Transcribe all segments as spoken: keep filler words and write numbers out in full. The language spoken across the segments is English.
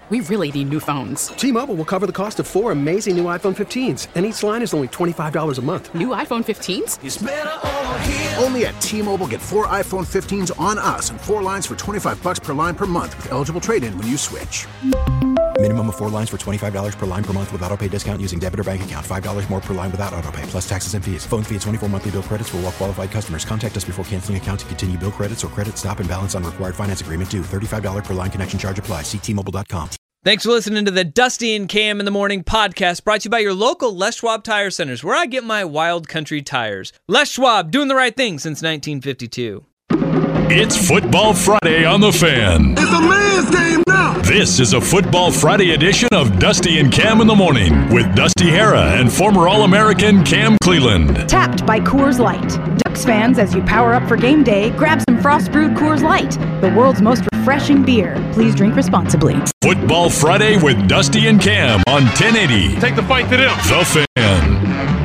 We really need new phones. T-Mobile will cover the cost of four amazing new iPhone fifteens, and each line is only twenty-five dollars a month. New iPhone fifteens? It's better over here. Only at T-Mobile, get four iPhone fifteens on us and four lines for twenty-five dollars per line per month with eligible trade-in when you switch. Minimum of four lines for twenty-five dollars per line per month with autopay discount using debit or bank account. five dollars more per line without autopay, plus taxes and fees. Phone fee at twenty-four monthly bill credits for well-qualified customers. Contact us before canceling account to continue bill credits or credit stop and balance on required finance agreement due. thirty-five dollars per line connection charge applies. See T Mobile dot com. Thanks for listening to the Dusty and Cam in the Morning podcast, brought to you by your local Les Schwab Tire Centers, where I get my wild country tires. Les Schwab, doing the right thing since nineteen fifty-two. It's Football Friday on The Fan. It's a man's game now. This is a Football Friday edition of Dusty and Cam in the Morning with Dusty Hara and former All-American Cam Cleland. Tapped by Coors Light. Ducks fans, as you power up for game day, grab some frost-brewed Coors Light, the world's most refreshing beer. Please drink responsibly. Football Friday with Dusty and Cam on ten eighty. Take the fight to them. The Fan.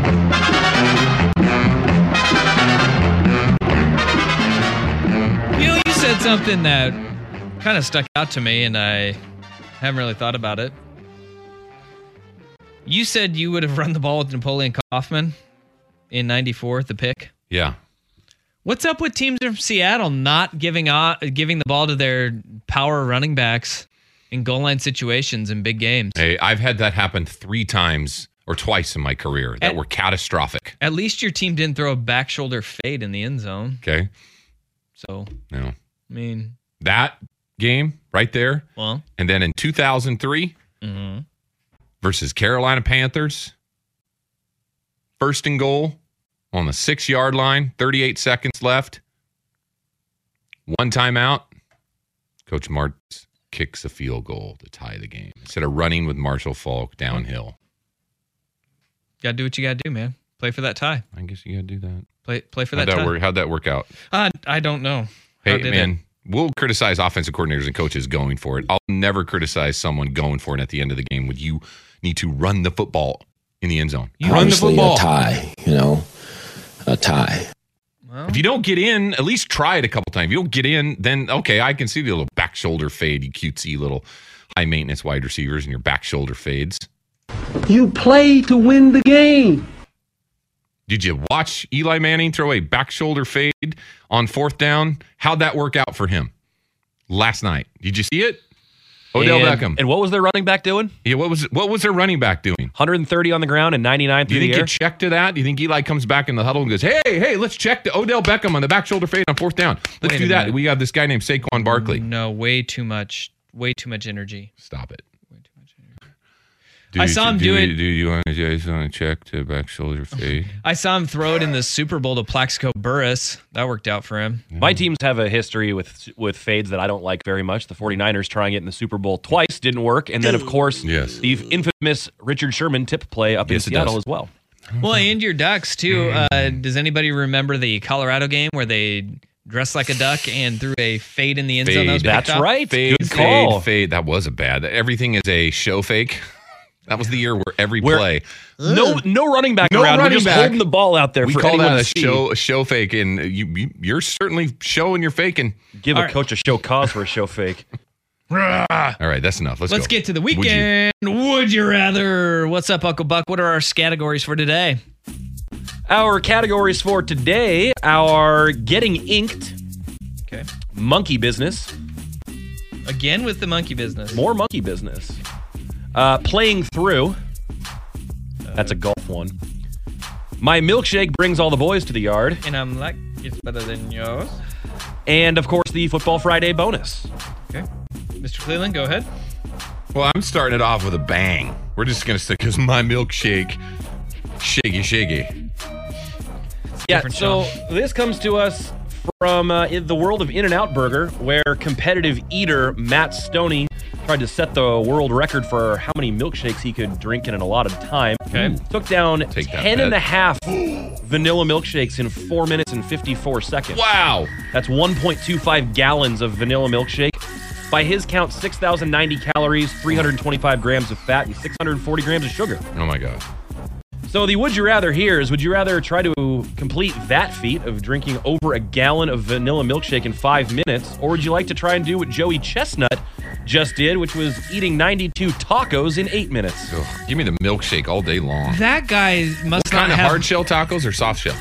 You know, you said something that kind of stuck out to me, and I haven't really thought about it. You said you would have run the ball with Napoleon Kaufman in ninety-four, the pick. Yeah. What's up with teams from Seattle not giving uh, giving the ball to their power running backs in goal line situations in big games? Hey, I've had that happen three times or twice in my career that at, were catastrophic. At least your team didn't throw a back shoulder fade in the end zone. Okay. So, no. I mean, that game right there. Well, and then in two thousand three mm-hmm. versus Carolina Panthers, first and goal on the six-yard line, thirty-eight seconds left. One timeout. Coach Martz kicks a field goal to tie the game instead of running with Marshall Faulk downhill. Got to do what you got to do, man. Play for that tie. I guess you got to do that. Play play for How'd that, that tie. Work, how'd that work out? Uh, I don't know. Hey, man, it? we'll criticize offensive coordinators and coaches going for it. I'll never criticize someone going for it at the end of the game when you need to run the football in the end zone. You run the football. A tie, you know, a tie. Well, if you don't get in, at least try it a couple times. If you don't get in, then, okay, I can see the little back shoulder fade, you cutesy little high-maintenance wide receivers and your back shoulder fades. You play to win the game. Did you watch Eli Manning throw a back shoulder fade on fourth down? How'd that work out for him last night? Did you see it? Odell and, Beckham. And what was their running back doing? Yeah, what was what was their running back doing? one hundred thirty on the ground and ninety-nine through the air. Do you think you check to that? Do you think Eli comes back in the huddle and goes, hey, hey, let's check to Odell Beckham on the back shoulder fade on fourth down. Let's Wait do a that. minute. We have this guy named Saquon Barkley. No, way too much. Way too much energy. Stop it. Way too much energy. Do I you, saw him do do you, it. Do you want to just want to check to back shoulder fade? I saw him throw it in the Super Bowl to Plaxico Burress. That worked out for him. My teams have a history with with fades that I don't like very much. The 49ers trying it in the Super Bowl twice didn't work. And then, of course, yes. the infamous Richard Sherman tip play up Yes, in it Seattle does. as well. Well, and your Ducks, too. Uh, does anybody remember the Colorado game where they dressed like a duck and threw a fade in the end zone? That was picked That's off? right. Fade, Good fade, call. fade. That was a bad. Everything is a show fake. That was the year where every Where- play. No, no running back No around. running We're just back. holding the ball out there We for call anyone that a to see. show, a show fake, and you, you, you're certainly showing you're faking. Give All a right. coach a show cause for a show fake. All right, that's enough. Let's, Let's go. get to the Would you- weekend. Would you rather? What's up, Uncle Buck? What are our categories for today? Our categories for today are getting inked, Okay. monkey business, Again with the monkey business. more monkey business, uh, playing through. That's a golf one. My milkshake brings all the boys to the yard. And I'm like, it's better than yours. And, of course, the Football Friday bonus. Okay. Mister Cleveland, go ahead. Well, I'm starting it off with a bang. We're just going to stick because my milkshake, shaky, shaky. Yeah, Different so show. this comes to us from uh, in the world of In-N-Out Burger, where competitive eater Matt Stoney tried to set the world record for how many milkshakes he could drink in an allotted time. Okay. Took down Take that ten and bet. a half vanilla milkshakes in four minutes and fifty-four seconds. Wow. That's one point two five gallons of vanilla milkshake. By his count, six thousand ninety calories, three hundred twenty-five grams of fat, and six hundred forty grams of sugar. Oh, my God. So the would you rather here is, would you rather try to complete that feat of drinking over a gallon of vanilla milkshake in five minutes, or would you like to try and do what Joey Chestnut just did, which was eating ninety-two tacos in eight minutes. Ugh, give me the milkshake all day long. That guy must what not kind of have... hard shell tacos or soft shell?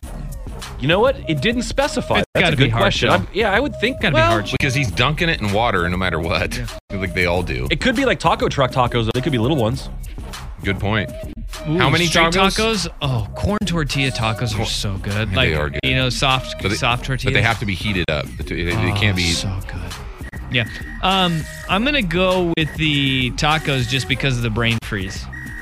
You know what? It didn't specify. It's That's gotta a good be hard question. shell. I'm- yeah, I would think. Gotta well, be hard shell. Because he's dunking it in water no matter what. Yeah. Like they all do. It could be like taco truck tacos. They could be little ones. Good point. Ooh, How many street tacos? tacos? Oh, corn tortilla tacos are so good. Yeah, Like, they are good. you know, soft, But they, soft tortillas. But they have to be heated up. They, they Oh, can't be. so good. Yeah. Um, I'm going to go with the tacos just because of the brain freeze.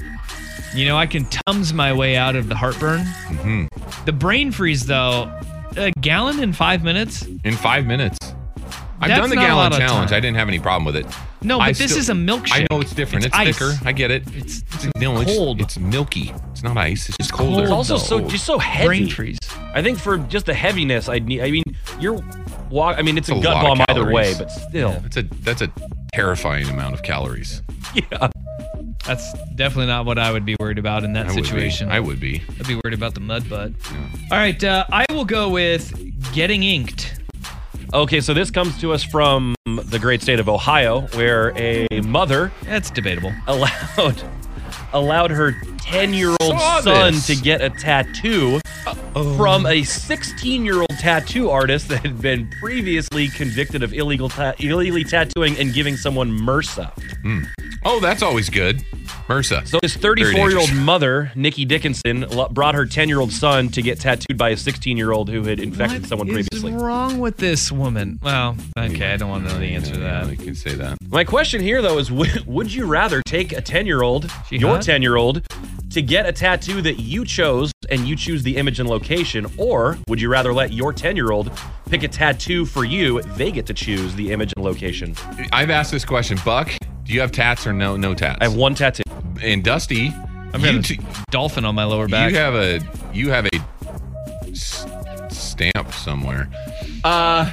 You know, I can Tums my way out of the heartburn. Mm-hmm. The brain freeze, though, a gallon in five minutes? In five minutes. I've That's done the not a gallon lot of challenge. time. I didn't have any problem with it. No, but I this still- is a milkshake. I know it's different. It's It's, ice. thicker. I get it. It's, it's no, it's cold. It's milky. It's not ice. It's just colder. It's also No. so just so heavy. Brain freeze. I think for just the heaviness, I need. I mean, you're walk. I mean, it's, It's a a gut lot of bomb either calories. way, but still. Yeah. That's a that's a terrifying amount of calories. Yeah. That's definitely not what I would be worried about in that I would be. situation. I would be. I'd be worried about the mud butt. All right, uh, I will go with getting inked. Okay, so this comes to us from the great state of Ohio, where a mother That's debatable. allowed allowed her ten-year-old Saw son this. to get a tattoo from a sixteen-year-old tattoo artist that had been previously convicted of illegal ta- illegally tattooing and giving someone MRSA. Mm. Oh, that's always good. MRSA. So his Very thirty-four-year-old dangerous. mother, Nikki Dickinson, lo- brought her ten-year-old son to get tattooed by a sixteen-year-old who had infected What someone is previously. wrong with this woman? Well, okay, I don't want to know the answer to Yeah, that. you can say that. My question here, though, is would, would you rather take a ten-year-old, She your hot? ten-year-old, to get a tattoo that you chose and you choose the image and location, or would you rather let your ten-year-old pick a tattoo for you, they get to choose the image and location? I've asked this question. Buck, do you have tats or no no tats? I have one tattoo. And Dusty, I've you, got a t- dolphin on my lower back. you have a you have a s- stamp somewhere. Uh,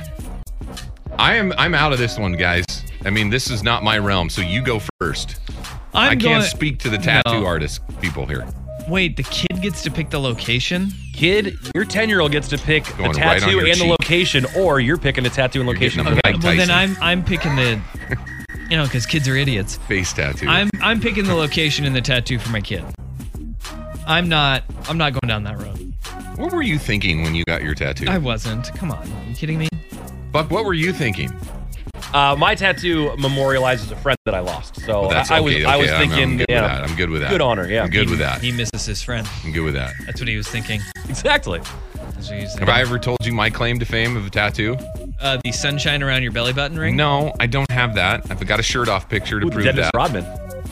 I am I'm out of this one, guys. I mean, this is not my realm. So you go first. I'm I can't going- speak to the tattoo No. artist people here. Wait, the kid gets to pick the location? Kid, your ten-year-old gets to pick the Going right on tattoo your and the cheek. location, or you're picking the tattoo and You're location getting for a them. Mike Well, then Tyson I'm I'm picking the, you know, because kids are idiots. face tattoo. I'm I'm picking the location and the tattoo for my kid. I'm not I'm not going down that road. What were you thinking when you got your tattoo? I wasn't. Come on, are you kidding me? Buck, what were you thinking? Uh, my tattoo memorializes a friend that I lost. So Well, that's I, I was okay, I okay, was I'm- I'm thinking, good with yeah, that. I'm good with that. Good honor, yeah. I'm good He- with that. He misses his friend. I'm good with that. That's what he was thinking. Exactly. That's what he was Have thinking. I ever told you my claim to fame of a tattoo? Uh, the sunshine around your belly button ring? No, I don't have that. I've got a shirt off picture to Ooh, prove Dennis that. Rodman.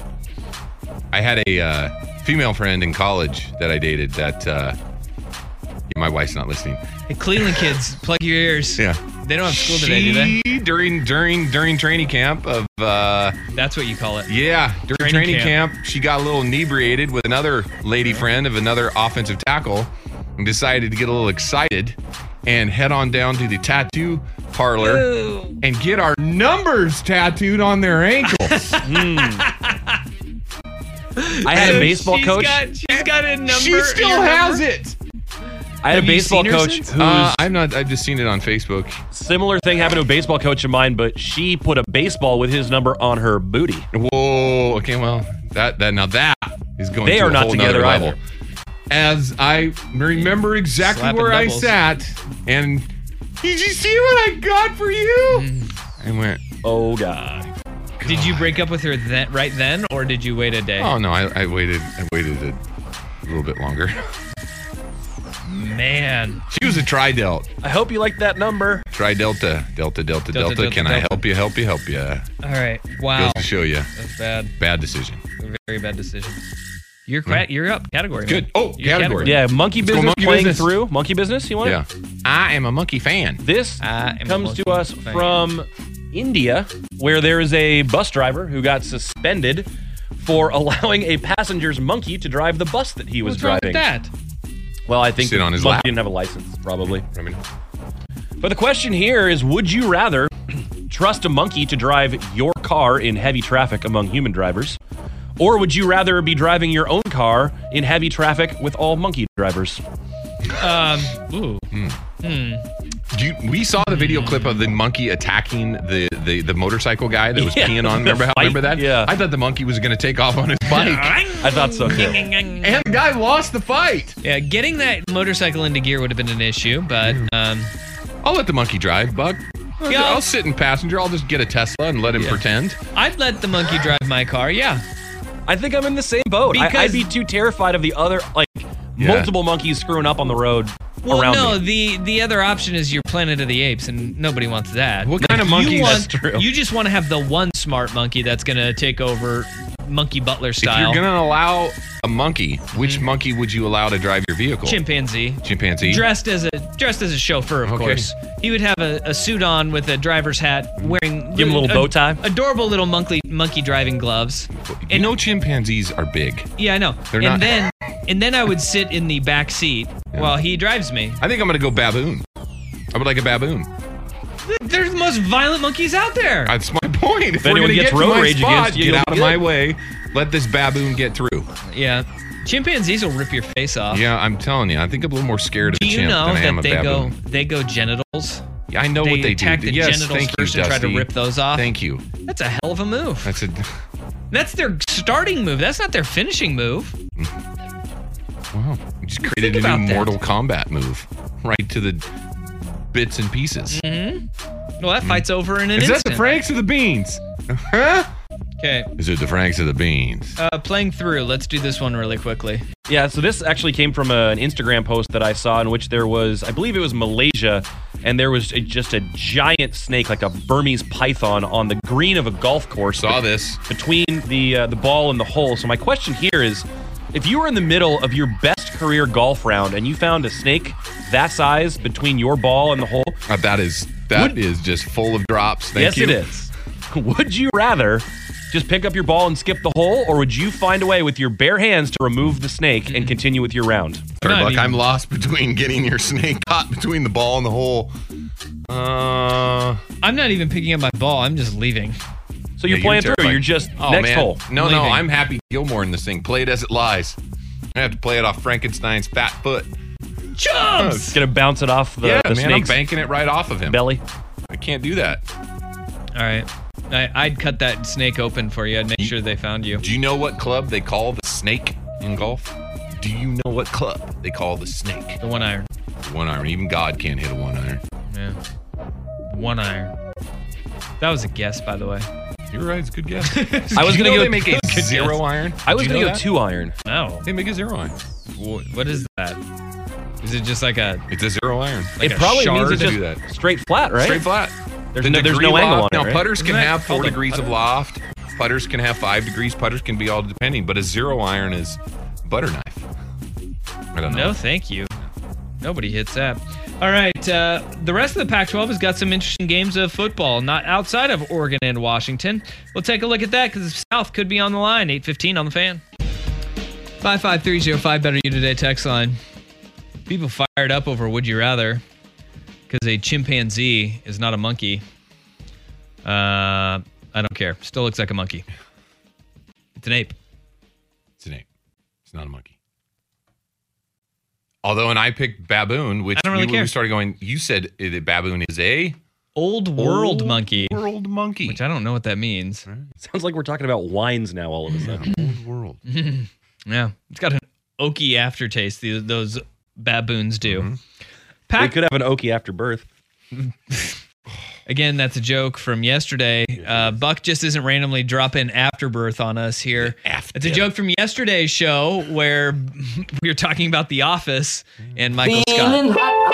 I had a uh, female friend in college that I dated that uh, yeah, my wife's not listening. Hey, Cleveland kids, plug your ears. Yeah. They don't have school today, do they? She, during during during training camp of uh, That's what you call it. yeah, during Training training, camp. camp. she got a little inebriated with another lady friend of another offensive tackle and decided to get a little excited and head on down to the tattoo parlor and get our numbers tattooed on their ankles. I had a baseball she's coach. Got, she's got a number. She still has it. I had Have a you baseball seen her coach since? who's Uh, I'm not. I've just seen it on Facebook. similar thing happened to a baseball coach of mine, but she put a baseball with his number on her booty. Whoa. Okay. Well, that that now that is going. They to are a not whole together nother level. either. As I remember exactly Slapping where doubles. I sat, and did you see what I got for you? I went. Oh god. Did you break up with her then, right then, or did you wait a day? Oh no! I, I waited. I waited a little bit longer. Man. She was a tri-delt. I hope you like that number. Tri-delta. Delta, delta, delta. Delta, delta, Can I delta. help you? Help you? Help you? All right. Wow. Goes to show you. That's bad. Bad decision. A very bad decision. You're cra- you're up category. Good. man. Oh, You're category. Yeah, monkey Let's go business monkey playing business. through. Monkey business, you want Yeah. it? I am a monkey fan. This I am a comes monkey to us fan. from India, where there is a bus driver who got suspended for allowing a passenger's monkey to drive the bus that he was What's wrong driving. with that? Well, I think Sit the on his monkey lap. didn't have a license, probably. I mean, But the question here is, would you rather trust a monkey to drive your car in heavy traffic among human drivers? Or would you rather be driving your own car in heavy traffic with all monkey drivers? Um. Ooh. Hmm. Do you, we saw the video clip of the monkey attacking the, the, the motorcycle guy that was Yeah, peeing on. Remember how? fight, Remember that? yeah. I thought the monkey was going to take off on his bike. I thought so too. And the guy lost the fight. Yeah, getting that motorcycle into gear would have been an issue, but um, I'll let the monkey drive, Buck. I'll, Yeah. I'll sit in passenger. I'll just get a Tesla and let him Yeah. pretend. I'd let the monkey drive my car. Yeah, I think I'm in the same boat. I, I'd Because- be too terrified of the other, like, Yeah. multiple monkeys screwing up on the road Well, around no, me. the the other option is your Planet of the Apes, and nobody wants that. What kind of monkeys- You, want, That's true. you just want to have the one smart monkey that's going to take over Monkey Butler If style. you're going to allow a monkey, which monkey would you allow to drive your vehicle? Chimpanzee. Chimpanzee. Dressed as a dressed as a chauffeur, of Okay. course. He would have a, a suit on with a driver's hat, wearing Give him a little bow tie. adorable little monkey monkey driving gloves. You know chimpanzees are big. Yeah, I know. They're and not- then and then I would sit in the back seat Yeah. while he drives me. I think I'm going to go baboon. I would like a baboon. They're the most violent monkeys out there. That's my point. If, If we're anyone going to gets get to road my rage spot, against you, get you'll out be of my good. way. Let this baboon get through. Yeah. Chimpanzees will rip your face off. Yeah, I'm telling you. I think I'm a little more scared of Do a you chimp know than I am that a they baboon. go they go genitals? Yeah, I know they what they attack do. the yes, genitals thank first you, and try Dusty. to rip those off? Thank you. That's a hell of a move. That's a. That's their starting move. That's not their finishing move. Wow. You just created Think a new about that. Mortal Kombat move. Right to the bits and pieces. Mm-hmm. Well, that fight's over in an Is instant. that the Franks or the Beans? Huh? Okay. Is it the Franks or the Beans? Uh, playing through. Let's do this one really quickly. Yeah, so this actually came from a, an Instagram post that I saw in which there was, I believe it was Malaysia, and there was a, just a giant snake, like a Burmese python, on the green of a golf course. Saw this. Between the uh, the ball and the hole. So my question here is, if you were in the middle of your best career golf round and you found a snake that size between your ball and the hole, Uh, that is that Would- is just full of drops. Thank yes, you. it is. Would you rather just pick up your ball and skip the hole, or would you find a way with your bare hands to remove the snake and continue with your round? Sorry, Not Buck, even- I'm lost between getting your snake caught between the ball and the hole. Uh, I'm not even picking up my ball. I'm just leaving. So you're yeah, playing through. terrified. You're just Oh, next man. hole. No, I'm no, leaving. I'm Happy Gilmore in this thing. Play it as it lies. I have to play it off Frankenstein's fat foot. Chumps! Gonna bounce it off the, yeah, the man, I'm snake's banking it right off of him. belly. I can't do that. All right. I, I'd cut that snake open for you. I'd make sure they found you. Do you know what club they call the snake in golf? Do you know what club they call the snake? The one iron. One iron. Even God can't hit a one iron. Yeah. One iron. That was a guess, by the way. You're right. It's a good guess. I was Do you gonna know go they make a Good zero guess. iron. I was Did you gonna know go that? two iron. Oh. They make a zero iron. Wh- What is that? Is it just like a It's a zero iron. Like it a probably means shard? it's Do just that. straight flat, right? Straight flat. There's The no- there's degree no angle loft- on it, Now right? putters can Isn't that have four called a degrees of putter? loft. Putters can have five degrees. Putters can be all depending. But a zero iron is butter knife. I don't know. No, thank you. Nobody hits that. All right. Uh, the rest of the Pac twelve has got some interesting games of football, not outside of Oregon and Washington. We'll take a look at that because the South could be on the line. eight fifteen on the Fan. five five three zero five Better You Today text line. People fired up over Would You Rather because a chimpanzee is not a monkey. Uh, I don't care. Still looks like a monkey. It's an ape. It's an ape. It's not a monkey. Although, and I picked baboon, which I don't really we, care. we started going. You said uh, that baboon is a Old world old monkey. World monkey. Which I don't know what that means. Sounds like we're talking about wines now all of a sudden. Old world. Yeah, it's got an oaky aftertaste. The, those baboons do. Mm-hmm. We Pac- could have an Okie after birth. Again, that's a joke from yesterday. Uh, Buck just isn't randomly dropping afterbirth on us here. After. It's a joke from yesterday's show where we were talking about The Office and Michael Scott.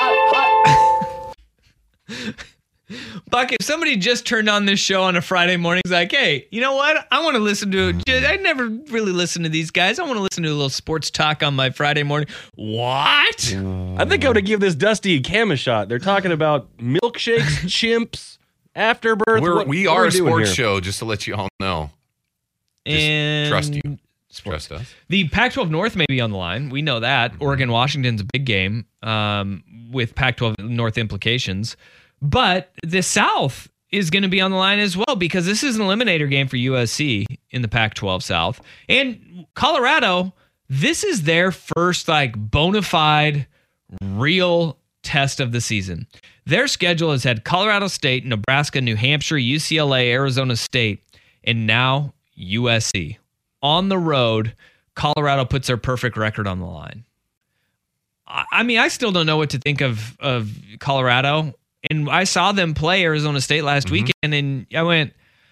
Buck, if somebody just turned on this show on a Friday morning, is like, hey, you know what? I want to listen to it. I never really listen to these guys. I want to listen to a little sports talk on my Friday morning. What? I think I'm gonna give this Dusty and Cam a shot. They're talking about milkshakes, chimps, afterbirth. We're, What- we what are we a doing sports here? show, just to let you all know. Just And trust you. Trust us. The Pac twelve North may be on the line. We know that. Oregon Washington's a big game um, with Pac twelve North implications. But the South is going to be on the line as well because this is an eliminator game for U S C in the Pac twelve South. And Colorado, this is their first like bona fide, real test of the season. Their schedule has had Colorado State, Nebraska, New Hampshire, U C L A, Arizona State, and now U S C. On the road, Colorado puts their perfect record on the line. I mean, I still don't know what to think of, of Colorado. And I saw them play Arizona State last mm-hmm. weekend, and I went,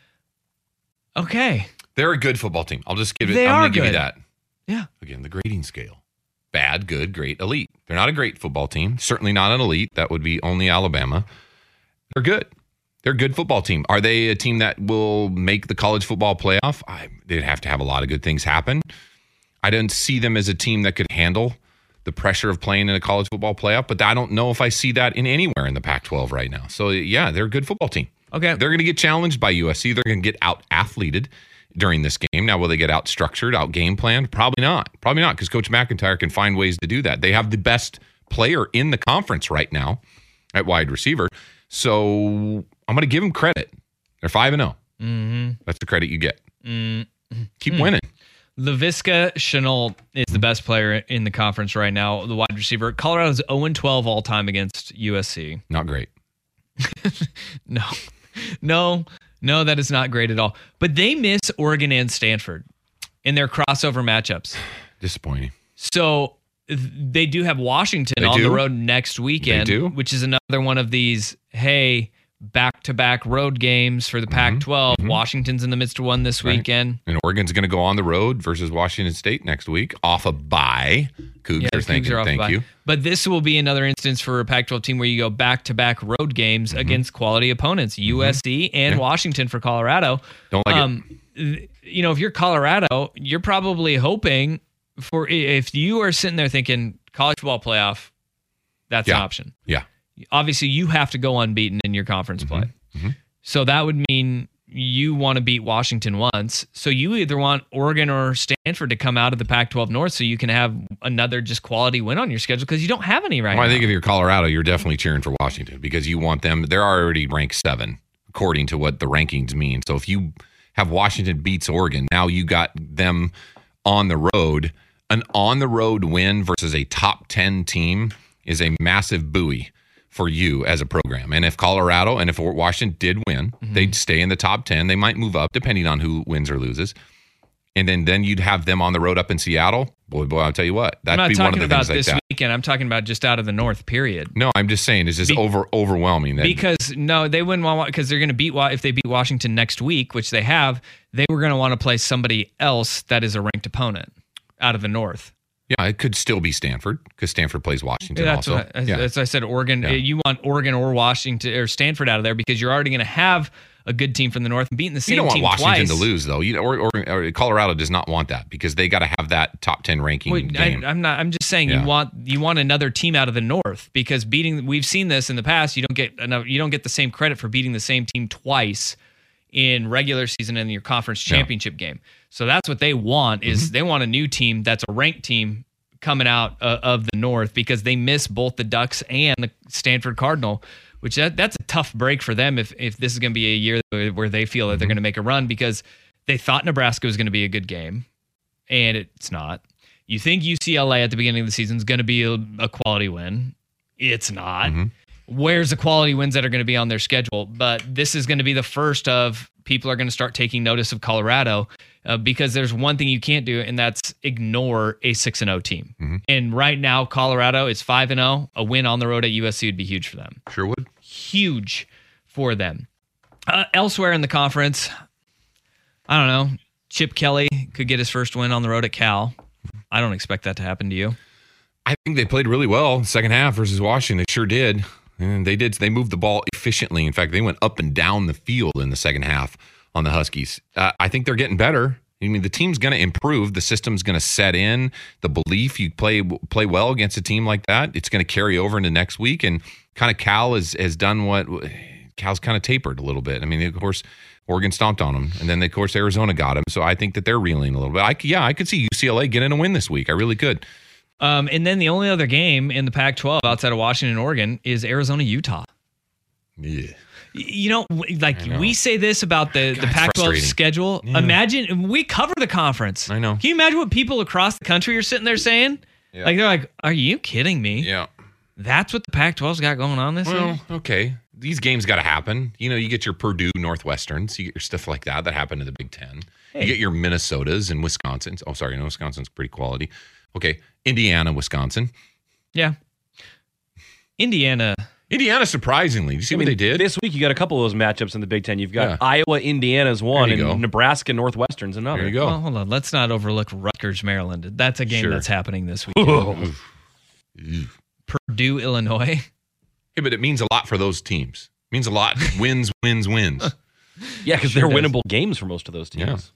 okay. They're a good football team. I'll just give it. They I'm are going to give you good. that. Yeah. Again, the grading scale. Bad, good, great, elite. They're not a great football team. Certainly not an elite. That would be only Alabama. They're good. They're a good football team. Are they a team that will make the college football playoff? I, they'd have to have a lot of good things happen. I don't see them as a team that could handle the pressure of playing in a college football playoff, but I don't know if I see that in anywhere in the Pac twelve right now. So, yeah, they're a good football team. Okay. They're going to get challenged by U S C. They're going to get out-athleted during this game. Now, will they get out-structured, out-game planned? Probably not. Probably not, because Coach McIntyre can find ways to do that. They have the best player in the conference right now at wide receiver. So, I'm going to give them credit. They're five and oh. Mm-hmm. That's the credit you get. Mm-hmm. Keep winning. Laviska Shenault is the best player in the conference right now, the wide receiver. Colorado's oh and twelve all-time against U S C. Not great. no. No. No, that is not great at all. But they miss Oregon and Stanford in their crossover matchups. Disappointing. So they do have Washington they on do? the road next weekend, They do? which is another one of these, hey, back-to-back road games for the Pac twelve. mm-hmm. Washington's in the midst of one this Right. weekend. And Oregon's going to go on the road versus Washington State next week off a bye. Cougs Yeah, are the Cougs thinking, are off thank by. you. But this will be another instance for a Pac twelve team where you go back-to-back road games Mm-hmm. against quality opponents, U S C and Yeah. Washington for Colorado. Don't like um, it. You know, if you're Colorado, you're probably hoping for, if you are sitting there thinking college football playoff, that's Yeah. an option. Yeah. Obviously, you have to go unbeaten in your conference play. Mm-hmm. So that would mean you want to beat Washington once. So you either want Oregon or Stanford to come out of the Pac twelve North so you can have another just quality win on your schedule because you don't have any right Well, now. I think if you're Colorado, you're definitely cheering for Washington because you want them. They're already ranked seven, according to what the rankings mean. So if you have Washington beats Oregon, now you got them on the road. An on-the-road win versus a top ten team is a massive buoy for you as a program. And if Colorado and if Washington did win, Mm-hmm. they'd stay in the top ten. They might move up depending on who wins or loses. And then, then you'd have them on the road up in Seattle. Boy, boy, I'll tell you what. I'm That'd not be one of talking the about things like this that. weekend. I'm talking about just out of the North, period. No, I'm just saying it's just Be- over overwhelming. That, Because, no, they wouldn't want, because they're going to beat, Wa- if they beat Washington next week, which they have, they were going to want to play somebody else that is a ranked opponent out of the North. yeah, it could still be Stanford because Stanford plays Washington Yeah, that's also. what I, yeah. as I said, Oregon. Yeah. You want Oregon or Washington or Stanford out of there because you're already going to have a good team from the North and beating the same You don't want team Washington twice. to lose, though. You or, or, or Colorado does not want that because they got to have that top ten ranking Wait, game. I, I'm not. I'm just saying Yeah. you want you want another team out of the North because beating. We've seen this in the past. You don't get enough. You don't get the same credit for beating the same team twice in regular season and your conference championship game. So that's what they want is Mm-hmm. they want a new team that's a ranked team coming out uh, of the North because they miss both the Ducks and the Stanford Cardinal, which that, that's a tough break for them if if this is going to be a year where they feel that they're going to make a run because they thought Nebraska was going to be a good game, and it's not. You think U C L A at the beginning of the season is going to be a, a quality win. It's not. Mm-hmm. Where's the quality wins that are going to be on their schedule? But this is going to be the first of people are going to start taking notice of Colorado uh, because there's one thing you can't do, and that's ignore a six and oh team. Mm-hmm. And right now, Colorado is five and oh. A win on the road at U S C would be huge for them. Sure would. Huge for them. Uh, elsewhere in the conference, I don't know. Chip Kelly could get his first win on the road at Cal. I don't expect that to happen to you. I think they played really well in the second half versus Washington. They sure did. And they did. They moved the ball efficiently. In fact, they went up and down the field in the second half on the Huskies. Uh, I think they're getting better. I mean, the team's going to improve. The system's going to set in. The belief you play play well against a team like that, it's going to carry over into next week. And kind of Cal has, has done what Cal's kind of tapered a little bit. I mean, of course, Oregon stomped on them. And then, of course, Arizona got him. So I think that they're reeling a little bit. I, yeah, I could see U C L A getting a win this week. I really could. Um, and then the only other game in the Pac twelve outside of Washington and Oregon is Arizona, Utah. Yeah. You know, like know. we say this about the, the Pac twelve schedule. Yeah. Imagine we cover the conference. I know. Can you imagine what people across the country are sitting there saying? Yeah. Like they're like, "Are you kidding me?" Yeah. That's what the Pac twelve's got going on this Well, year? okay. These games got to happen. You know, you get your Purdue Northwesterns, you get your stuff like that that happen in the Big Ten. Hey. You get your Minnesotas and Wisconsins. Oh, sorry, no, Wisconsin's pretty quality. Okay, Indiana, Wisconsin. Yeah. Indiana. Indiana, surprisingly. Did you see I what mean, they did? This week, you got a couple of those matchups in the Big Ten. You've got Yeah. Iowa, Indiana's one, There you and go. Nebraska, Northwestern's another. There you go. Well, hold on. Let's not overlook Rutgers, Maryland. That's a game Sure. that's happening this weekend. Purdue, Illinois. Yeah, but it means a lot for those teams. It means a lot. wins, wins, wins. Yeah, because Sure they're does. winnable games for most of those teams.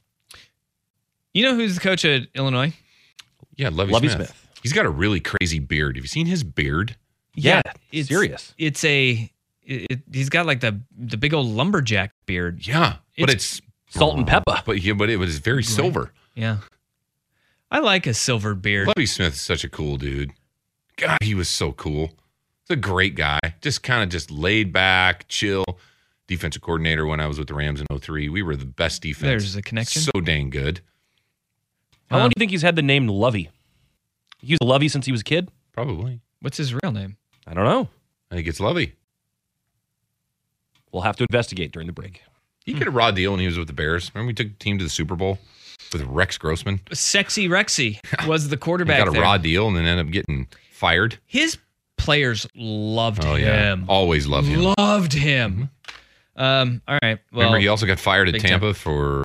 You know who's the coach at Illinois? Yeah, Lovie, Lovie Smith. Smith. He's got a really crazy beard. Have you seen his beard? Yeah, it's serious. It's a. It, it- he's got like the the big old lumberjack beard. Yeah, but it's, Salt and pepper. But yeah, but it was very silver. Yeah, I like a silver beard. Lovie Smith is such a cool dude. God, he was so cool. He's a great guy. Just kind of just laid back, chill. Defensive coordinator when I was with the Rams in oh three. We were the best defense. There's a connection. So dang good. How long Um, do you think he's had the name Lovey? He was Lovey since he was a kid? Probably. What's his real name? I don't know. I think it's Lovey. We'll have to investigate during the break. He could have raw deal when he was with the Bears. Remember we took the team to the Super Bowl with Rex Grossman? Sexy Rexy was the He quarterback. got a there. raw deal and then ended up getting fired. His players loved Oh, yeah. him. Always loved him. Loved him. Um, all right. Well, Remember, he also got fired at Big Tampa time. for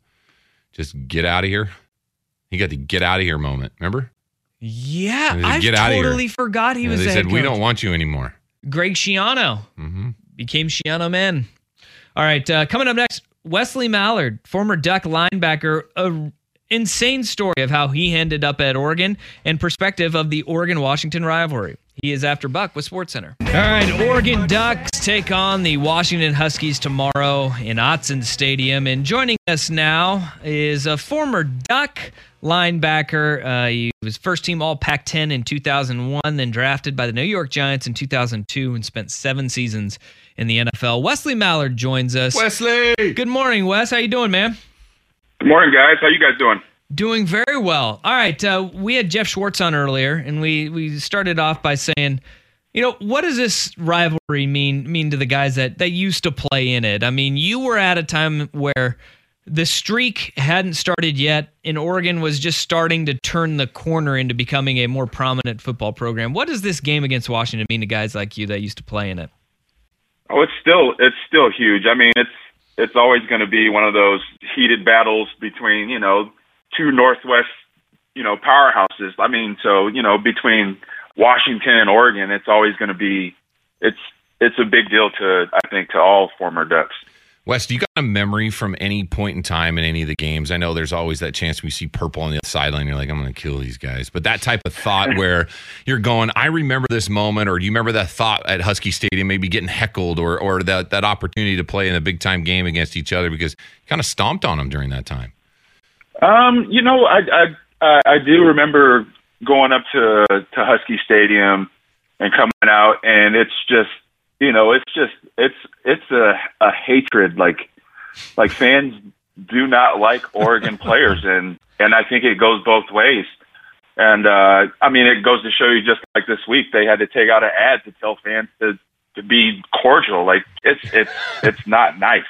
just get out of here. He got the get out of here moment. Remember? yeah, They said, I "Get outta here." totally forgot he Yeah, was they the said, head we coach. don't want you anymore. Greg Schiano Mm-hmm. became Schiano Man. All right, uh, coming up next, Wesley Mallard, former Duck linebacker, a insane story of how he ended up at Oregon and perspective of the Oregon-Washington rivalry. He is after Buck with SportsCenter. All right, Oregon Ducks take on the Washington Huskies tomorrow in Autzen Stadium. And joining us now is a former Duck linebacker. Uh, he was first team All Pac ten in two thousand one, then drafted by the New York Giants in two thousand two and spent seven seasons in the N F L. Wesley Mallard joins us. Wesley! Good morning, Wes. How you doing, man? Good morning, guys. How you guys doing? Doing very well. All right, uh, we had Jeff Schwartz on earlier, and we we started off by saying, you know, what does this rivalry mean mean to the guys that that used to play in it? I mean, you were at a time where the streak hadn't started yet, and Oregon was just starting to turn the corner into becoming a more prominent football program. What does this game against Washington mean to guys like you that used to play in it? Oh, it's still it's still huge. I mean, it's it's always going to be one of those heated battles between, you know, two Northwest, you know, powerhouses. I mean, so, you know, between Washington and Oregon, it's always going to be it's it's a big deal to I think to all former Ducks. Wes, do you got a memory from any point in time in any of the games? I know there's always that chance we see purple on the sideline. You're like, I'm going to kill these guys. But that type of thought where you're going, I remember this moment, or do you remember that thought at Husky Stadium, maybe getting heckled, or or that, that opportunity to play in a big time game against each other because you kind of stomped on them during that time? Um, you know, I I I I do remember going up to to Husky Stadium and coming out, and it's just, you know, it's just it's it's a a hatred. Like like fans do not like Oregon players, and and I think it goes both ways. And uh, I mean, it goes to show you, just like this week, they had to take out an ad to tell fans to to be cordial. Like it's it's it's not nice.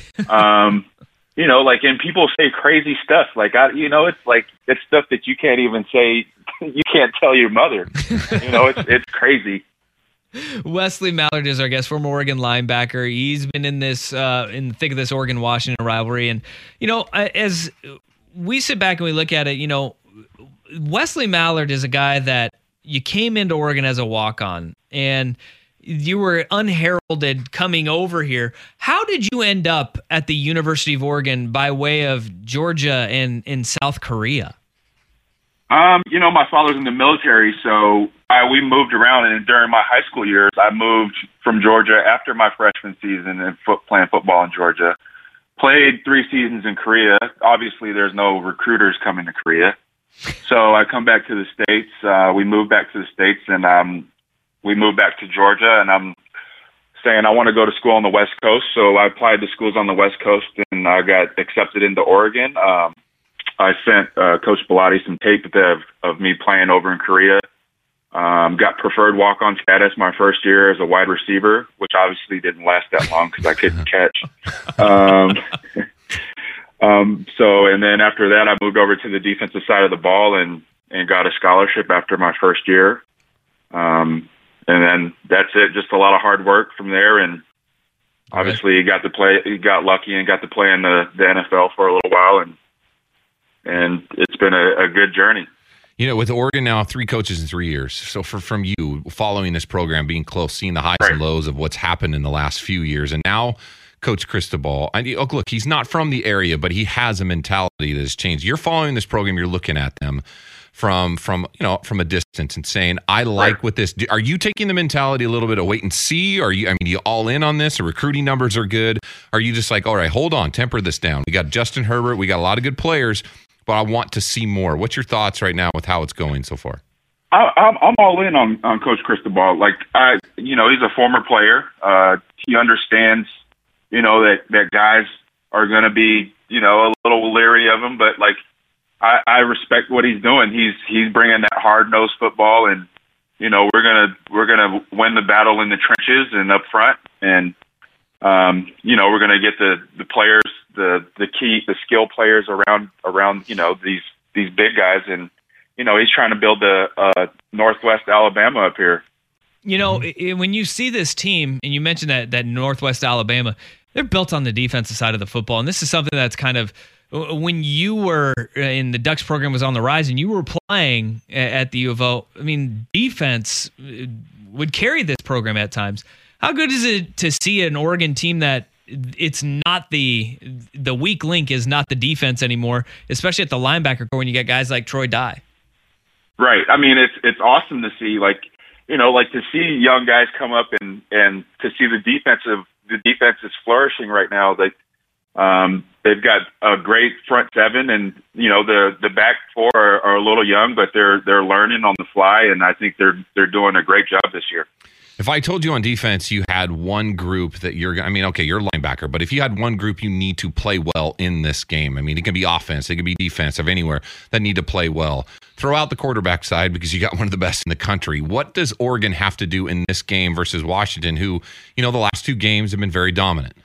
Um, you know, like, and people say crazy stuff. Like, I, you know, it's like, it's stuff that you can't even say, you can't tell your mother. You know, it's it's crazy. Wesley Mallard is our guest, former Oregon linebacker. He's been in this, uh, in the thick of this Oregon-Washington rivalry. And, you know, as we sit back and we look at it, you know, Wesley Mallard is a guy that you came into Oregon as a walk-on, and you were unheralded coming over here. How did you end up at the University of Oregon by way of Georgia and in South Korea? Um, you know, my father's in the military, so I, we moved around, and during my high school years, I moved from Georgia after my freshman season and foot, playing football in Georgia. Played three seasons in Korea. Obviously, there's no recruiters coming to Korea. So I come back to the States. Uh, we moved back to the States, and um, we moved back to Georgia, and I'm saying I want to go to school on the West Coast. So I applied to schools on the West Coast, and I got accepted into Oregon. Um, I sent uh, Coach Bellotti some tape of, of me playing over in Korea. Um, got preferred walk-on status my first year as a wide receiver, which obviously didn't last that long because I couldn't catch. Um, um, so, and then after that, I moved over to the defensive side of the ball and, and got a scholarship after my first year. Um, and then that's it. Just a lot of hard work from there. And obviously you got to play, you got lucky and got to play in the, the N F L for a little while. And, and it's been a, a good journey. You know, with Oregon now, three coaches in three years. So for, from you, following this program, being close, seeing the highs right. and lows of what's happened in the last few years, and now Coach Cristobal, I, oh, look, he's not from the area, but he has a mentality that has changed. You're following this program, you're looking at them from, from you know, from a distance and saying, I like right. what this. Are you taking the mentality a little bit of wait and see? Are you, I mean, you all in on this? The recruiting numbers are good. Are you just like, all right, hold on, temper this down? We got Justin Herbert, we got a lot of good players, but I want to see more. What's your thoughts right now with how it's going so far? I, I'm, I'm all in on, on Coach Cristobal. Like, I, you know, he's a former player. Uh, he understands, you know, that, that guys are going to be, you know, a little leery of him. But, like, I, I respect what he's doing. He's he's bringing that hard-nosed football, and, you know, we're gonna we're gonna win the battle in the trenches and up front, and um, you know, we're gonna get the, the players. the the key the skill players around around you know these these big guys, and you know he's trying to build a, a Northwest Alabama up here. You know, mm-hmm. when you see this team, and you mentioned that that Northwest Alabama, they're built on the defensive side of the football, and this is something that's kind of when you were in the Ducks program was on the rise, and you were playing at the U of O. I mean, defense would carry this program at times. How good is it to see an Oregon team that it's not the the weak link is not the defense anymore, especially at the linebacker core when you get guys like Troy Dye? Right. I mean, it's it's awesome to see, like, you know, like to see young guys come up and, and to see the defensive the defense is flourishing right now. Like, um, they've got a great front seven, and you know the the back four are, are a little young, but they're they're learning on the fly, and I think they're they're doing a great job this year. If I told you on defense you had one group that you're, I mean, okay, you're a linebacker, but if you had one group you need to play well in this game, I mean, it can be offense, it can be defensive, anywhere that need to play well. Throw out the quarterback side because you got one of the best in the country. What does Oregon have to do in this game versus Washington, who, you know, the last two games have been very dominant?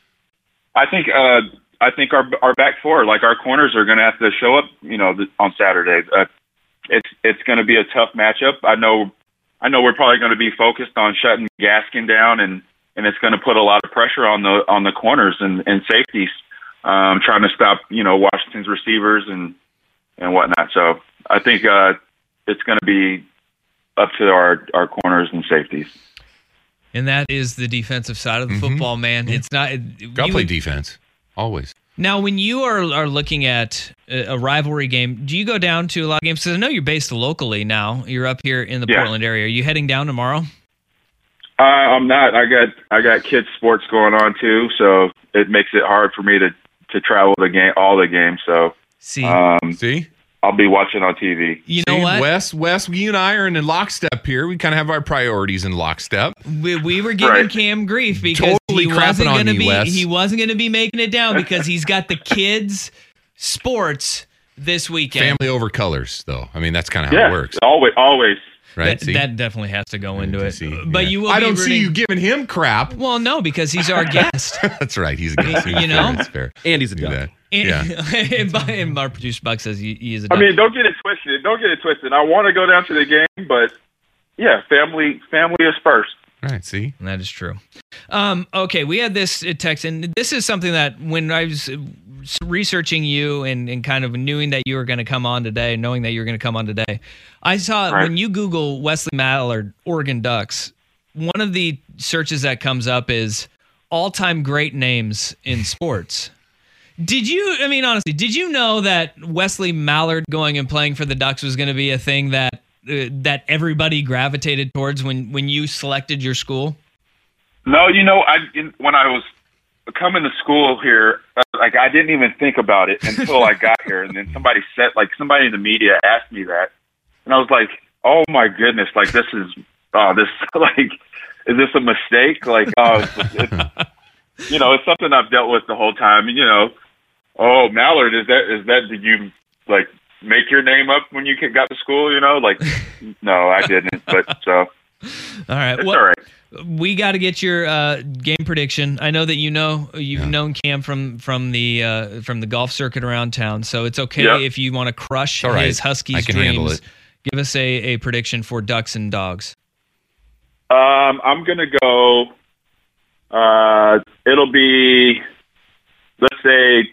I think, uh, I think our our back four, like our corners, are going to have to show up, you know, on Saturday. Uh, it's it's going to be a tough matchup. I know. I know we're probably going to be focused on shutting Gaskin down, and, and it's going to put a lot of pressure on the on the corners and, and safeties, um, trying to stop you know Washington's receivers and and whatnot. So I think uh, it's going to be up to our our corners and safeties. And that is the defensive side of the mm-hmm. football, man. Yeah. It's not. Got to play defense always. Now, when you are are looking at a, a rivalry game, do you go down to a lot of games? Because I know you're based locally now. You're up here in the yeah. Portland area. Are you heading down tomorrow? Uh, I'm not. I got I got kids sports going on too, so it makes it hard for me to, to travel the game all the games. So see, um, see. I'll be watching on T V. You know See, what? Wes, Wes, you and I are in lockstep here. We kind of have our priorities in lockstep. We, we were giving right. Cam grief because totally he wasn't going to be Wes. he wasn't going to be making it down because he's got the kids sports this weekend. Family over colors, though. I mean, that's kind of how yeah, it works. Always, always. Right? That, that definitely has to go into it. See, but yeah. you will. I be don't rooting. see you giving him crap. Well, no, because he's our guest. That's right. He's a guest. You know, that's fair. And he's a duck. And, Yeah. and, and our producer Buck says he, he is a I duck. mean, don't get it twisted. Don't get it twisted. I want to go down to the game, but yeah, family family is first. Right. See, that is true. Um, okay, we had this text, and this is something that when I was researching you and, and kind of knowing that you were going to come on today, knowing that you were going to come on today, I saw right. when you Google Wesley Mallard, Oregon Ducks, one of the searches that comes up is all-time great names in sports. Did you, I mean, honestly, did you know that Wesley Mallard going and playing for the Ducks was going to be a thing that uh, that everybody gravitated towards when, when you selected your school? No, you know, I in, when I was coming to school here, uh, like I didn't even think about it until I got here, and then somebody said, like somebody in the media asked me that, and I was like, oh my goodness, like this is, oh, this like, is this a mistake? Like, oh, it's, it's, you know, it's something I've dealt with the whole time, and you know. Oh, Mallard, is that is that did you like make your name up when you got to school? You know, like, no, I didn't. But so, all right, it's well, all right. We got to get your uh, game prediction. I know that you know you've yeah. known Cam from from the uh, from the golf circuit around town, so it's okay yep. if you want to crush right. his Huskies' I can dreams. handle it. Give us a, a prediction for Ducks and Dogs. Um, I'm gonna go. Uh, it'll be, let's say,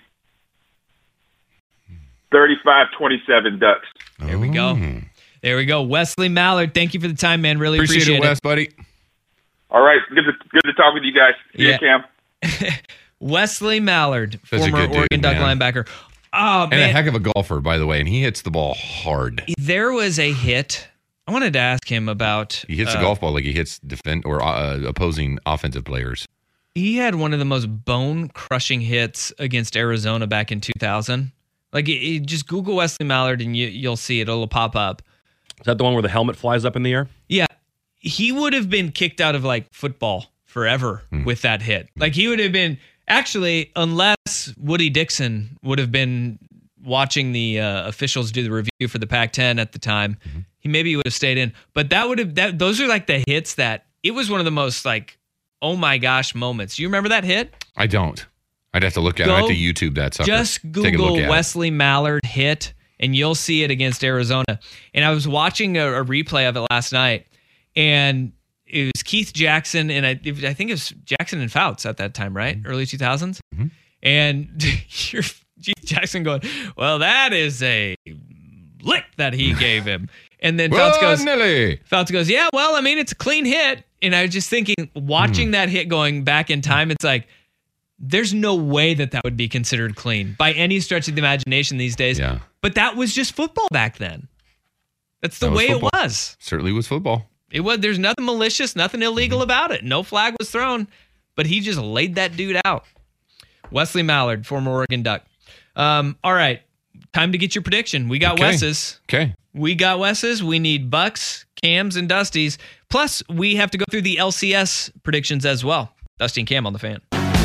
thirty-five twenty-seven Ducks. There we go. There we go. Wesley Mallard, thank you for the time, man. Really appreciate, appreciate it, it. Wes, buddy. All right, good to good to talk with you guys. See Yeah. you, Cam. Wesley Mallard, Such a former good Oregon dude, Duck man. linebacker. Oh, And man. a heck of a golfer, by the way, and he hits the ball hard. There was a hit. I wanted to ask him about. He hits uh, the golf ball like he hits defend or uh, opposing offensive players. He had one of the most bone-crushing hits against Arizona back in two thousand. Like, it, it- just Google Wesley Mallard and you, you'll see it. It'll pop up. Is that the one where the helmet flies up in the air? Yeah, he would have been kicked out of like football forever Hmm. with that hit. Like, he would have been actually, unless Woody Dixon would have been watching the uh, officials do the review for the Pac ten at the time, Mm-hmm. he maybe would have stayed in. But that would have that. Those are like the hits that it was one of the most like, oh my gosh moments. You remember that hit? I don't. I'd have to look at it. Go- I have to YouTube that sucker. Just Take a look Google at it. Wesley Mallard hit, and you'll see it against Arizona. And I was watching a, a replay of it last night, and it was Keith Jackson, and I, I think it was Jackson and Fouts at that time, right? Mm-hmm. Early two thousands. And you're Keith Jackson going, well, that is a lick that he gave him. And then Fouts Well, goes, Nelly. Fouts goes, yeah, well, I mean, it's a clean hit. And I was just thinking, watching Hmm. that hit going back in time, it's like, there's no way that that would be considered clean by any stretch of the imagination these days. Yeah. But that was just football back then. That's the That was way football. it was. Certainly was football. It was. There's nothing malicious, nothing illegal about it. No flag was thrown, but he just laid that dude out. Wesley Mallard, former Oregon Duck. Um, all right, time to get your prediction. We got Okay. Wes's. Okay. We got Wes's. We need Bucks, Cams, and Dusty's. Plus, we have to go through the L C S predictions as well. Dusty and Cam on the Fan.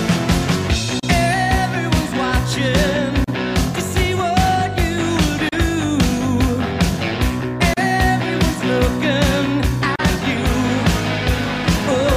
Everyone's watching to see what you do. Everyone's looking at you. Oh,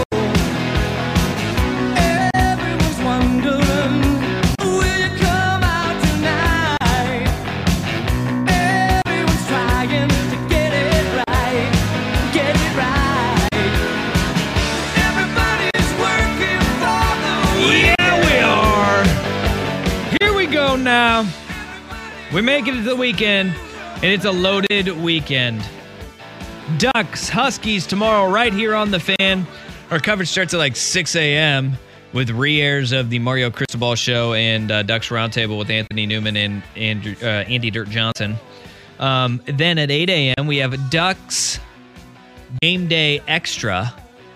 everyone's wondering, will you come out tonight? Everyone's trying to get it right, get it right. Everybody's working for the Yeah, we are. Here we go now. We're making it to the weekend, and it's a loaded weekend. Ducks, Huskies tomorrow right here on the Fan. Our coverage starts at like six a.m. with re-airs of the Mario Cristobal Show and uh, Ducks Roundtable with Anthony Newman and Andrew, uh, Andy Dirt Johnson. Um, then at eight a.m. we have Ducks Game Day Extra.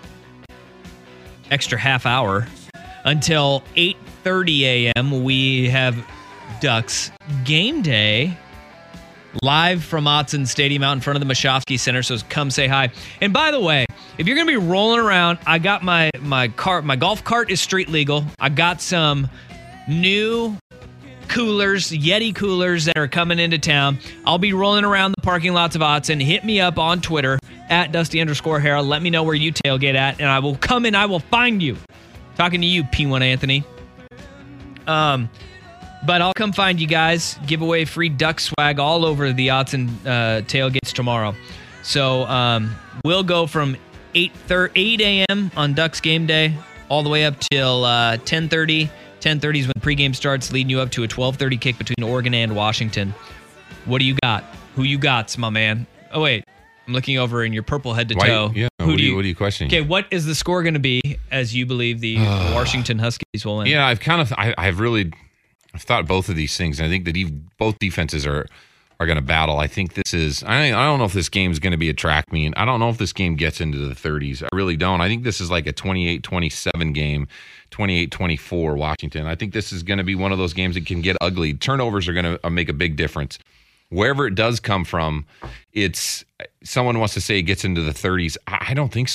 Extra half hour. Until eight thirty a.m. we have Ducks Game Day live from Autzen Stadium out in front of the Mashofsky Center. So come say hi. And by the way, if you're gonna be rolling around, I got my my cart. My golf cart is street legal. I got some new coolers, Yeti coolers that are coming into town. I'll be rolling around the parking lots of Autzen. Hit me up on Twitter at Dusty underscore Hara. Let me know where you tailgate at, and I will come and I will find you. Talking to you, P one Anthony. Um, but I'll come find you guys. Give away free duck swag all over the Autzen uh, tailgates tomorrow. So um, we'll go from eight a.m. on Ducks game day all the way up till uh, ten thirty. ten thirty is when pregame starts, leading you up to a twelve thirty kick between Oregon and Washington. What do you got? Who you got, my man? Oh, wait. I'm looking over in your purple head to Why- toe. yeah, Who what do do you- you, what are you questioning? Okay, what is the score going to be as you believe the Washington Huskies will win? Yeah, I've kind of, I, I've really, I've thought both of these things. And I think that even, both defenses are are going to battle. I think this is, I, I don't know if this game is going to be a track meet. I don't know if this game gets into the thirties. I really don't. I think this is like a twenty-eight twenty-seven game, twenty-eight twenty-four Washington. I think this is going to be one of those games that can get ugly. Turnovers are going to make a big difference. Wherever it does come from, it's someone wants to say it gets into the thirties. I, I don't think so.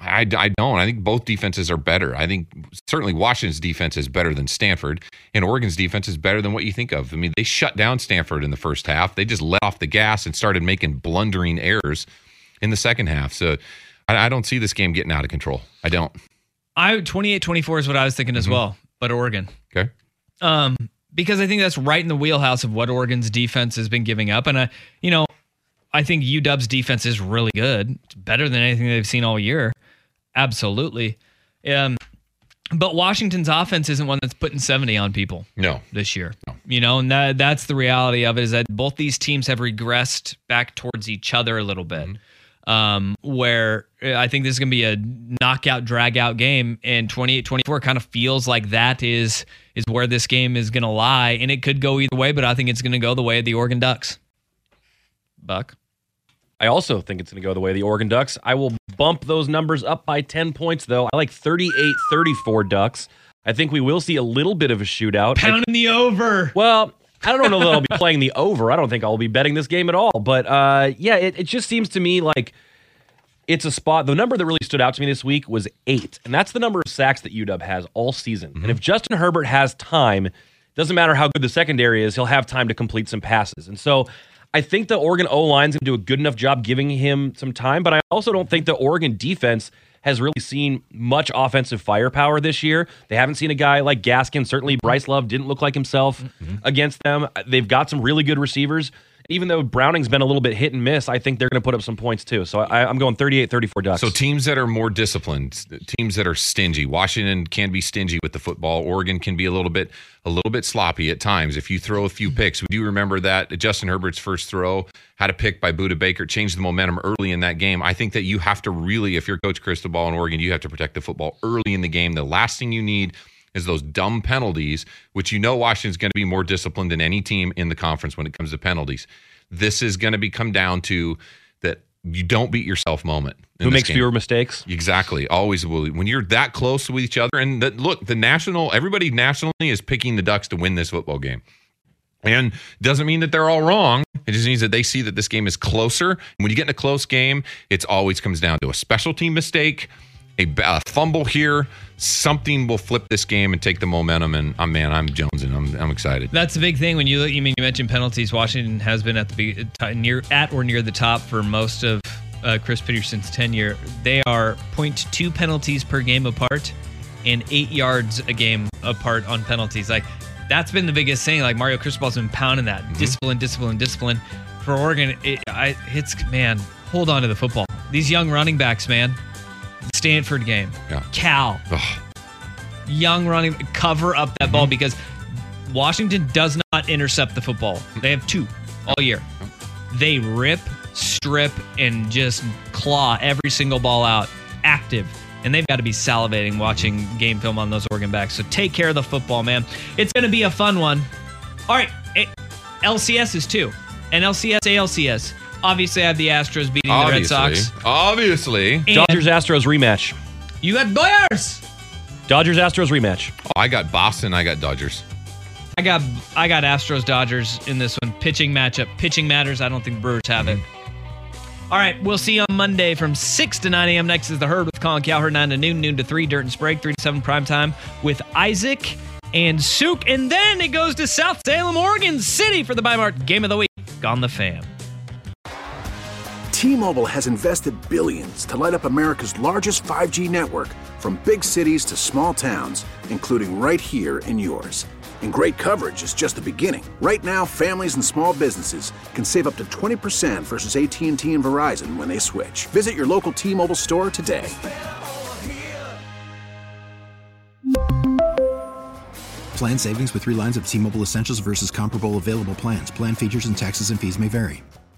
I, I don't. I think both defenses are better. I think certainly Washington's defense is better than Stanford, and Oregon's defense is better than what you think of. I mean, they shut down Stanford in the first half. They just let off the gas and started making blundering errors in the second half. So I, I don't see this game getting out of control. I don't. I twenty-eight twenty-four is what I was thinking as mm-hmm. well, but Oregon. Okay. Um, because I think that's right in the wheelhouse of what Oregon's defense has been giving up. And, I, you know, I think U W's defense is really good. It's better than anything they've seen all year. Absolutely. Um, but Washington's offense isn't one that's putting seventy on people. No. This year. No. You know, and that, that's the reality of it, is that both these teams have regressed back towards each other a little bit. Mm-hmm. Um, where I think this is going to be a knockout, drag-out game, and twenty-eight twenty-four kind of feels like that is is where this game is going to lie, and it could go either way, but I think it's going to go the way of the Oregon Ducks. Buck? I also think it's going to go the way of the Oregon Ducks. I will bump those numbers up by ten points, though. I like thirty-eight thirty-four Ducks. I think we will see a little bit of a shootout. Pounding I, the over. Well, I don't know that I'll be playing the over. I don't think I'll be betting this game at all. But, uh, yeah, it, it just seems to me like it's a spot. The number that really stood out to me this week was eight, and that's the number of sacks that U W has all season. Mm-hmm. And if Justin Herbert has time, doesn't matter how good the secondary is, he'll have time to complete some passes. And so I think the Oregon O-line's going to do a good enough job giving him some time, but I also don't think the Oregon defense has really seen much offensive firepower this year. They haven't seen a guy like Gaskin. Certainly Bryce Love didn't look like himself mm-hmm. against them. They've got some really good receivers. Even though Browning's been a little bit hit and miss, I think they're going to put up some points too. So I, I'm going thirty-eight thirty-four Ducks. So teams that are more disciplined, teams that are stingy. Washington can be stingy with the football. Oregon can be a little bit a little bit sloppy at times. If you throw a few picks, we do remember that Justin Herbert's first throw had a pick by Budda Baker, changed the momentum early in that game. I think that you have to really, if you're Coach Cristobal in Oregon, you have to protect the football early in the game. The last thing you need is those dumb penalties, which you know Washington's going to be more disciplined than any team in the conference when it comes to penalties. This is going to be come down to that you don't beat yourself moment. Who makes game. fewer mistakes? Exactly. Always will. When you're that close with each other, and that, look, the national, everybody nationally is picking the Ducks to win this football game. And doesn't mean that they're all wrong. It just means that they see that this game is closer. And when you get in a close game, it always comes down to a special team mistake, a, a fumble here. Something will flip this game and take the momentum. And oh, man, I'm jonesing. I'm I'm excited. That's the big thing when you look. You mean you mentioned penalties. Washington has been at the near at or near the top for most of uh, Chris Peterson's tenure. They are zero point two penalties per game apart, and eight yards a game apart on penalties. Like that's been the biggest thing. Like Mario Cristobal's been pounding that mm-hmm. discipline, discipline, discipline. For Oregon, it, I, it's man, hold on to the football. These young running backs, man. Stanford game. Yeah. Cal. Ugh. Young running, cover up that mm-hmm. ball because Washington does not intercept the football. They have two all year. They rip, strip, and just claw every single ball out. Active. And they've got to be salivating watching game film on those Oregon backs. So take care of the football, man. It's going to be a fun one. All right. L C S is two. And L C S, A L C S. Obviously, I have the Astros beating Obviously. the Red Sox. Obviously. Dodgers-Astros rematch. You got Dodgers. Dodgers-Astros rematch. Oh, I got Boston. I got Dodgers. I got I got Astros-Dodgers in this one. Pitching matchup. Pitching matters. I don't think Brewers have mm-hmm. it. All right, we'll see you on Monday from six to nine a.m. Next is The Herd with Colin Cowherd, nine to noon, noon to three, Dirt and Sprague, three to seven primetime with Isaac and Souk. And then it goes to South Salem, Oregon City for the Bi-Mart Game of the Week on the Fam. T-Mobile has invested billions to light up America's largest five G network, from big cities to small towns, including right here in yours. And great coverage is just the beginning. Right now, families and small businesses can save up to twenty percent versus A T and T and Verizon when they switch. Visit your local T-Mobile store today. Plan savings with three lines of T-Mobile Essentials versus comparable available plans. Plan features and taxes and fees may vary.